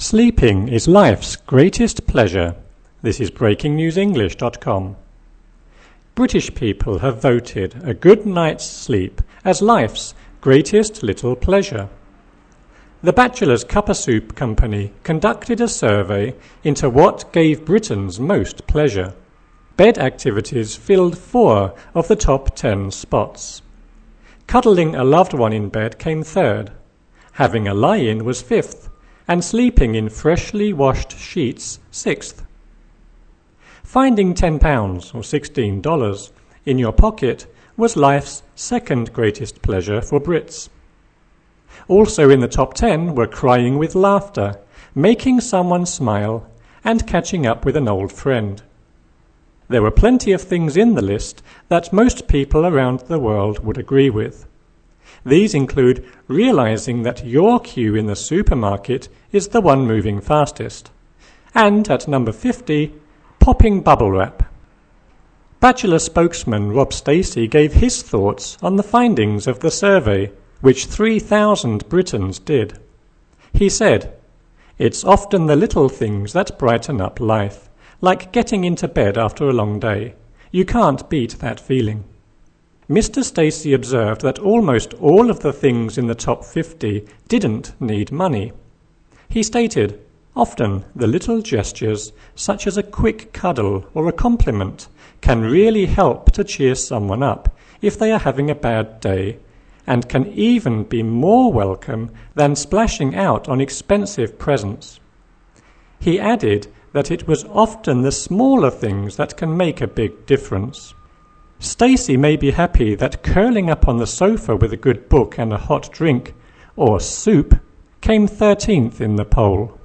Sleeping is life's greatest pleasure. This is BreakingNewsEnglish.com. British people have voted a good night's sleep as life's greatest little pleasure. The Bachelor's Cuppa Soup Company conducted a survey into what gave Britons most pleasure. Bed activities filled 4 of the top 10 spots. Cuddling a loved one in bed came third. Having a lie-in was fifth, and sleeping in freshly washed sheets sixth. Finding £10 or $16 in your pocket was life's second greatest pleasure for Brits. Also in the top 10 were crying with laughter, making someone smile, and catching up with an old friend. There were plenty of things in the list that most people around the world would agree with. These include realizing that your queue in the supermarket is the one moving fastest. And at number 50, popping bubble wrap. Bachelor spokesman Rob Stacey gave his thoughts on the findings of the survey, which 3,000 Britons did. He said, "It's often the little things that brighten up life, like getting into bed after a long day. You can't beat that feeling." Mr. Stacey observed that almost all of the things in the top 50 didn't need money. He stated, "Often the little gestures, such as a quick cuddle or a compliment, can really help to cheer someone up if they are having a bad day, and can even be more welcome than splashing out on expensive presents." He added that it was often the smaller things that can make a big difference. Stacey may be happy that curling up on the sofa with a good book and a hot drink, or soup, came 13th in the poll.